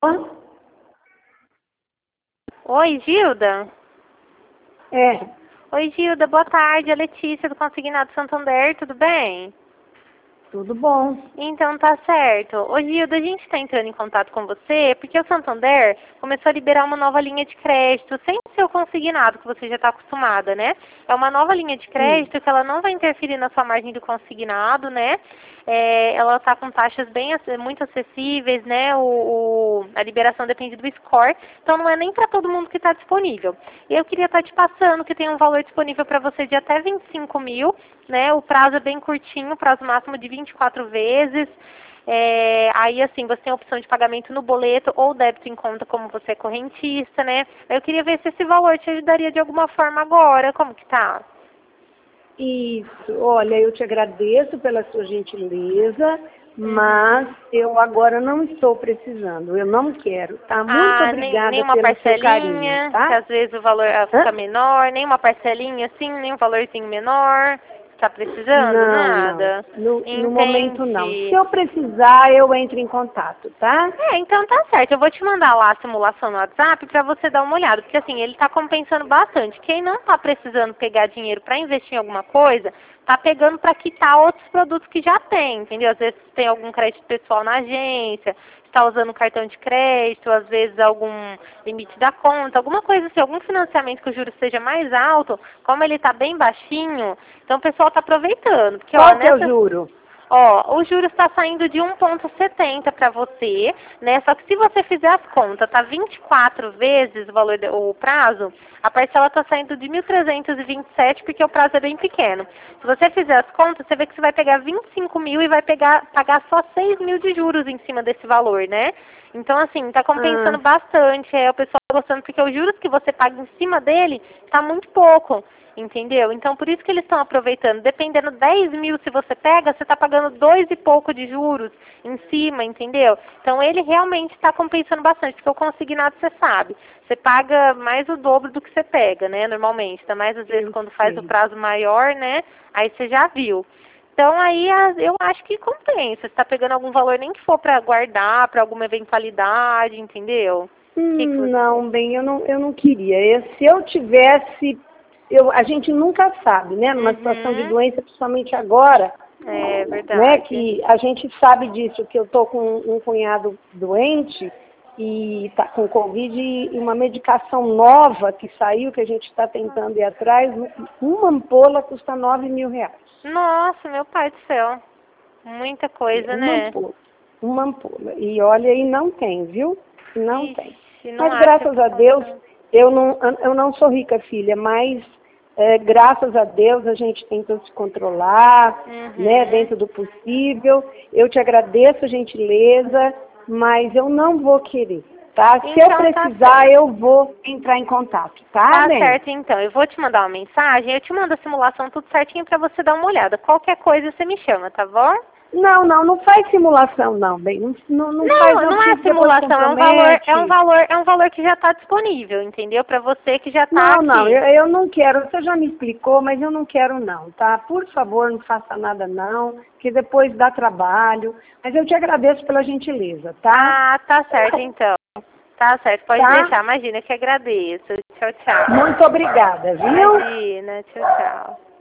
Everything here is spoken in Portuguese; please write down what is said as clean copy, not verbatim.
Oi, Gilda? É, Oi, Gilda, boa tarde. É Letícia do Consignado Santander, tudo bem? tudo bom. Então tá certo. Ô Gilda, a gente está entrando em contato com você porque o Santander começou a liberar uma nova linha de crédito sem ser o consignado, que você já está acostumada, né? É uma nova linha de crédito que ela não vai interferir na sua margem do consignado, né? Ela está com taxas muito acessíveis, né? A liberação depende do score, então não é nem para todo mundo que está disponível. E eu queria estar te passando que tem um valor disponível para você de até 25 mil, né? O prazo é bem curtinho, prazo máximo de 24 vezes. Aí assim, você tem a opção de pagamento no boleto ou débito em conta, como você é correntista, né? Eu queria ver se esse valor te ajudaria de alguma forma agora. Como que tá? Isso, olha, eu te agradeço pela sua gentileza, mas eu agora não estou precisando, eu não quero, tá? Muito Nem obrigada uma pelo seu carinho, parcelinha, que tá? às vezes o valor fica menor, nem uma parcelinha assim, nem um valorzinho menor. Tá precisando? Não, não, Nada? no momento não. Se Entendi. eu precisar, eu entro em contato, tá? Então tá certo. Eu vou te mandar lá a simulação no WhatsApp pra você dar uma olhada, porque assim, ele tá compensando bastante. Quem não tá precisando pegar dinheiro pra investir em alguma coisa, tá pegando pra quitar outros produtos que já tem, entendeu? Às vezes tem algum crédito pessoal na agência, está usando cartão de crédito, às vezes algum limite da conta, alguma coisa assim, algum financiamento que o juros seja mais alto, como ele tá bem baixinho, então o pessoal tá aproveitando. Porque, ó, Qual que é o juro? Ó, o juros está saindo de 1,70 para você, né? Só que se você fizer as contas, tá 24 vezes o prazo, a parcela está saindo de 1.327 porque o prazo é bem pequeno. Se você fizer as contas, você vê que você vai pegar 25 mil e vai pagar só 6 mil de juros em cima desse valor, né? Então, assim, tá compensando bastante. O pessoal tá gostando porque os juros que você paga em cima dele tá muito pouco. Entendeu? Então, por isso que eles estão aproveitando. Dependendo 10 mil, se você pega, você está pagando 2 e pouco de juros em cima, entendeu? Então, ele realmente está compensando bastante, porque o consignado, você sabe, você paga mais o dobro do que você pega, né, normalmente. Ainda mais, às vezes, quando faz o prazo maior, né, aí você já viu. Então, aí, eu acho que compensa. Você está pegando algum valor, nem que for para guardar, para alguma eventualidade, entendeu? Não, bem, eu não queria. Se eu tivesse, a gente nunca sabe, né? Numa situação de doença, principalmente agora, É né? verdade. Que a gente sabe disso, que eu tô com um cunhado doente e tá com Covid e uma medicação nova que saiu, que a gente está tentando ir atrás, uma ampola custa 9 mil reais. Nossa, meu pai do céu. Muita coisa, Uma né? ampola. Uma ampola. E olha aí, não tem, viu? Não tem. Ixi, não Mas acha graças pra a Deus, comprar. eu não sou rica, filha, mas graças a Deus a gente tenta se controlar, né, dentro do possível. Eu te agradeço a gentileza, mas eu não vou querer, tá? Se eu Então tá precisar, certo. eu vou entrar em contato, tá, Tá bem? certo, então. Eu vou te mandar uma mensagem, eu te mando a simulação tudo certinho pra você dar uma olhada. Qualquer coisa você me chama, tá bom? Não faz simulação não, bem. Não faz Não, não, não porque é depois simulação, compromete. é um valor que já está disponível, entendeu? Para você que já está Não, aqui. eu não quero, você já me explicou, mas eu não quero não, tá? Por favor, não faça nada não, que depois dá trabalho. Mas eu te agradeço pela gentileza, tá? Ah, tá certo então. Tá certo, pode Tá? deixar. Imagina, eu que agradeço. Tchau, tchau. Muito obrigada, viu? Imagina, tchau, tchau.